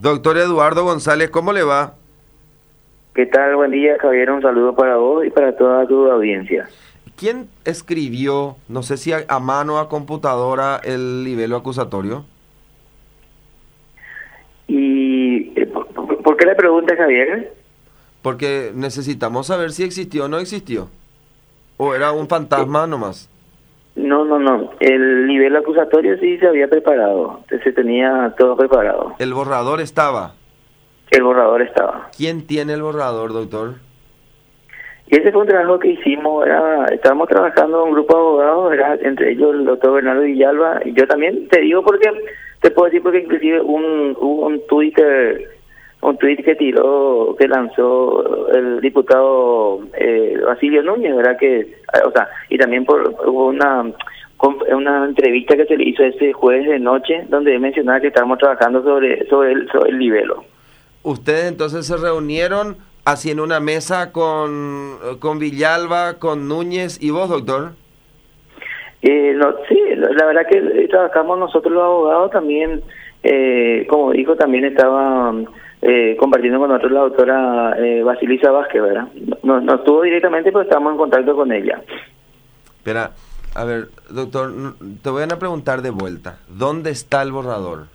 Doctor Eduardo González, ¿cómo le va? ¿Qué tal? Buen día, Javier. Un saludo para vos y para toda tu audiencia. ¿Quién escribió, no sé si a mano o a computadora, el libelo acusatorio? ¿Y por qué le preguntas, Javier? Porque necesitamos saber si existió o no existió. ¿O era un fantasma nomás? No. El nivel acusatorio sí se había preparado. Se tenía todo preparado. El borrador estaba. El borrador estaba. ¿Quién tiene el borrador, doctor? Y ese fue un trabajo que hicimos. Estábamos trabajando en un grupo de abogados, entre ellos el doctor Bernardo Villalba. Y yo también te digo porque, te puedo decir porque inclusive hubo un tuit que lanzó el diputado Basilio Núñez, ¿verdad? Y también hubo una entrevista que se le hizo ese jueves de noche donde mencionaba que estábamos trabajando sobre el libelo. Ustedes entonces se reunieron así en una mesa con Villalba, con Núñez y vos, doctor. Sí, la verdad que trabajamos nosotros los abogados también, como dijo, también estaba compartiendo con nosotros la doctora Basilisa Vázquez, ¿verdad? No estuvo directamente, pero estábamos en contacto con ella. Espera, a ver, doctor, te voy a preguntar de vuelta. ¿Dónde está el borrador?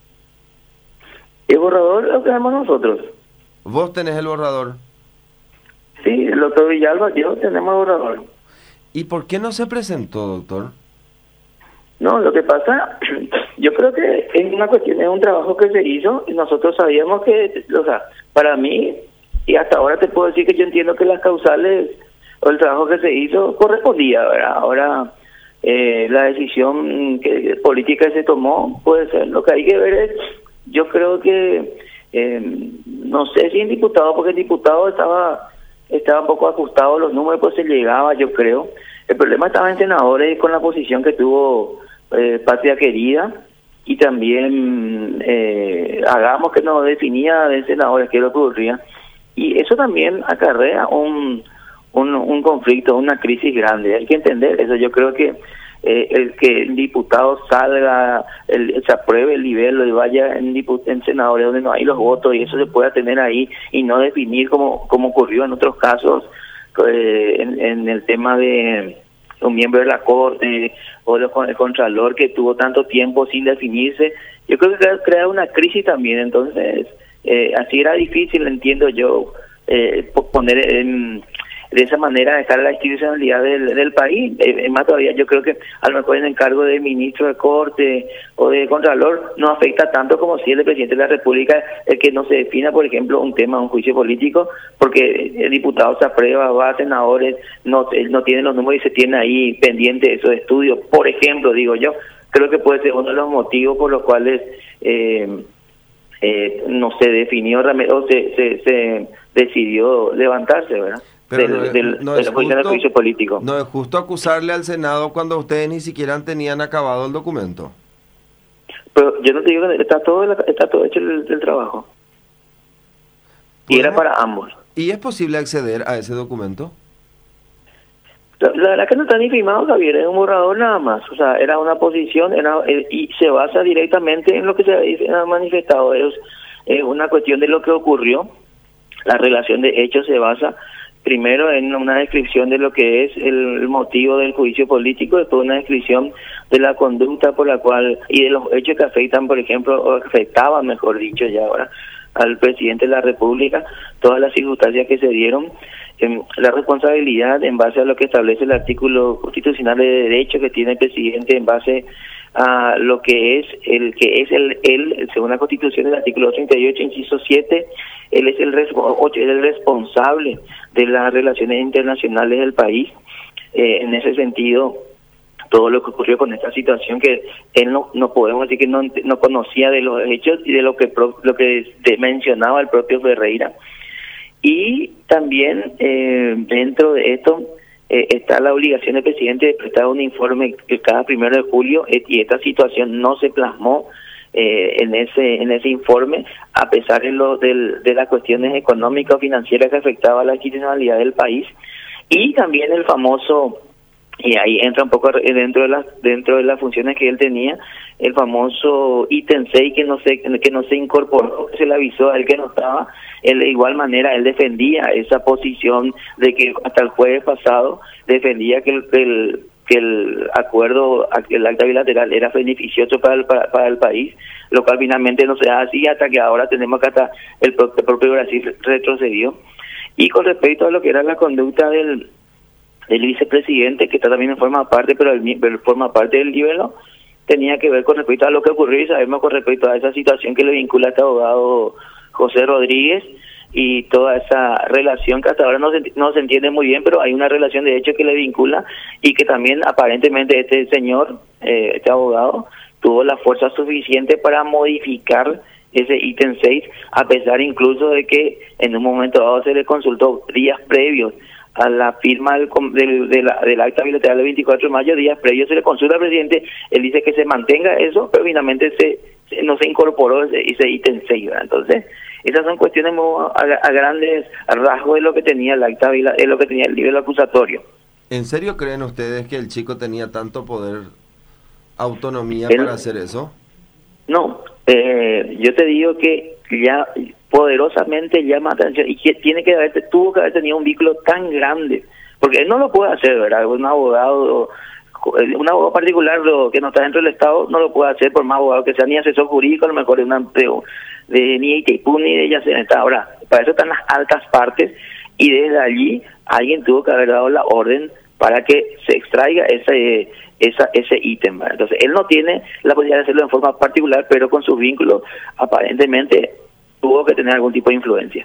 El borrador lo tenemos nosotros. ¿Vos tenés el borrador? Sí, el doctor Villalba, yo tenemos el borrador. ¿Y por qué no se presentó, doctor? No, lo que pasa, yo creo que es una cuestión, es un trabajo que se hizo y nosotros sabíamos que, o sea, para mí, y hasta ahora te puedo decir que yo entiendo que las causales o el trabajo que se hizo correspondía, ¿verdad? Ahora, la decisión política que se tomó puede ser, lo que hay que ver es, yo creo que, no sé si el diputado, porque el diputado estaba un poco ajustado los números, pues se llegaba, yo creo. El problema estaba en senadores con la posición que tuvo Patria Querida y también Hagamos, que no definía de senadores qué es lo que ocurría. Y eso también acarrea un conflicto, una crisis grande. Hay que entender eso. Yo creo que el que el diputado salga, se apruebe el libelo y vaya en senadores donde no hay los votos y eso se pueda tener ahí y no definir como ocurrió en otros casos en el tema de un miembro de la Corte o el Contralor que tuvo tanto tiempo sin definirse. Yo creo que crea una crisis también. Entonces, así era difícil, entiendo yo, poner de esa manera dejar la institucionalidad del país. Más todavía, yo creo que a lo mejor el encargo de ministro de Corte o de Contralor no afecta tanto como si el presidente de la República, el que no se defina, por ejemplo, un tema, un juicio político, porque el diputado se aprueba, va a senadores, no tiene los números y se tiene ahí pendiente esos estudios. Por ejemplo, digo yo, creo que puede ser uno de los motivos por los cuales no se definió o se decidió levantarse, ¿verdad? Pero del juicio político. No es justo acusarle al Senado cuando ustedes ni siquiera tenían acabado el documento. Pero yo no te digo que está todo hecho el trabajo. Y era para ambos. ¿Y es posible acceder a ese documento? La verdad que no está ni firmado, Javier, es un borrador nada más. O sea, era una posición y se basa directamente en lo que se ha manifestado. Es una cuestión de lo que ocurrió. La relación de hechos se basa primero en una descripción de lo que es el motivo del juicio político, después una descripción de la conducta por la cual y de los hechos que afectan, por ejemplo, o afectaban, mejor dicho, ya ahora al presidente de la República, todas las circunstancias que se dieron, la responsabilidad en base a lo que establece el artículo constitucional de derecho que tiene el presidente en base a lo que es él, según la Constitución, el artículo 38, inciso 7, él es el responsable de las relaciones internacionales del país. En ese sentido, todo lo que ocurrió con esta situación, que él no podemos decir que no conocía de los hechos y de lo que mencionaba el propio Ferreira. Y también dentro de esto está la obligación del presidente de prestar un informe cada 1 de julio, y esta situación no se plasmó en ese informe, a pesar de las cuestiones económicas o financieras que afectaba la institucionalidad del país. Y también el famoso Y ahí entra un poco dentro de las funciones que él tenía, el famoso ítem 6 que no se incorporó, se le avisó a él que no estaba. Él de igual manera él defendía esa posición de que hasta el jueves pasado defendía que el acuerdo, el acta bilateral era beneficioso para el país, lo cual finalmente no se da así, hasta que ahora tenemos que hasta el propio Brasil retrocedió. Y con respecto a lo que era la conducta del vicepresidente, que también forma parte, pero forma parte del nivel, tenía que ver con respecto a lo que ocurrió, y sabemos con respecto a esa situación que le vincula a este abogado José Rodríguez y toda esa relación que hasta ahora no se entiende muy bien, pero hay una relación de hecho que le vincula, y que también aparentemente este señor, este abogado, tuvo la fuerza suficiente para modificar ese ítem 6, a pesar incluso de que en un momento dado se le consultó días previos a la firma del acta bilateral del 24 de mayo, días previos se le consulta al presidente, él dice que se mantenga eso, pero finalmente no se incorporó ese ítem 6, ¿verdad? Entonces, esas son cuestiones a grandes rasgos de lo que tenía el acta de lo que tenía el nivel acusatorio. ¿En serio creen ustedes que el chico tenía tanto poder, autonomía para hacer eso? No, yo te digo que ya poderosamente llama atención, y que tuvo que haber tenido un vínculo tan grande, porque él no lo puede hacer, ¿verdad? Un abogado particular que no está dentro del Estado no lo puede hacer, por más abogado que sea, ni asesor jurídico, a lo mejor ni Itaipú ni de Yacenta. Ahora, para eso están las altas partes, y desde allí alguien tuvo que haber dado la orden para que se extraiga ese ítem, ¿verdad? Entonces, él no tiene la posibilidad de hacerlo en forma particular, pero con sus vínculos aparentemente tuvo que tener algún tipo de influencia.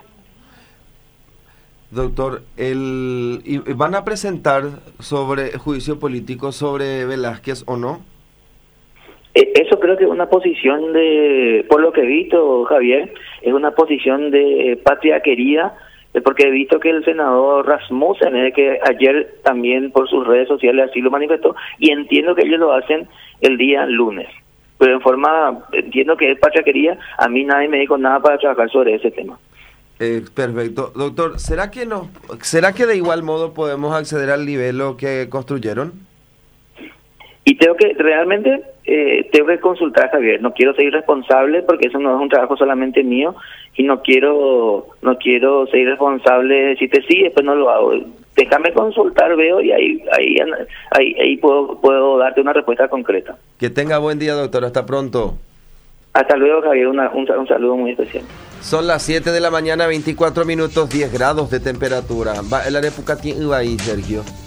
Doctor, ¿van a presentar sobre juicio político sobre Velázquez o no? Eso creo que es una posición por lo que he visto, Javier, es una posición de patria querida, porque he visto que el senador Rasmussen, que ayer también por sus redes sociales así lo manifestó, y entiendo que ellos lo hacen el día lunes. Pero entiendo que es patria querida, a mí nadie me dijo nada para trabajar sobre ese tema. Perfecto. Doctor, ¿será que de igual modo podemos acceder al nivel que construyeron? Y realmente tengo que consultar, Javier. No quiero ser irresponsable, porque eso no es un trabajo solamente mío, y no quiero ser irresponsable de decirte sí, después no lo hago. Déjame consultar, veo, y ahí puedo darte una respuesta concreta. Que tenga buen día, doctor. Hasta pronto. Hasta luego, Javier. Un saludo muy especial. Son las 7 de la mañana, 24 minutos, 10 grados de temperatura. Va el Arepucati y va ahí, Sergio.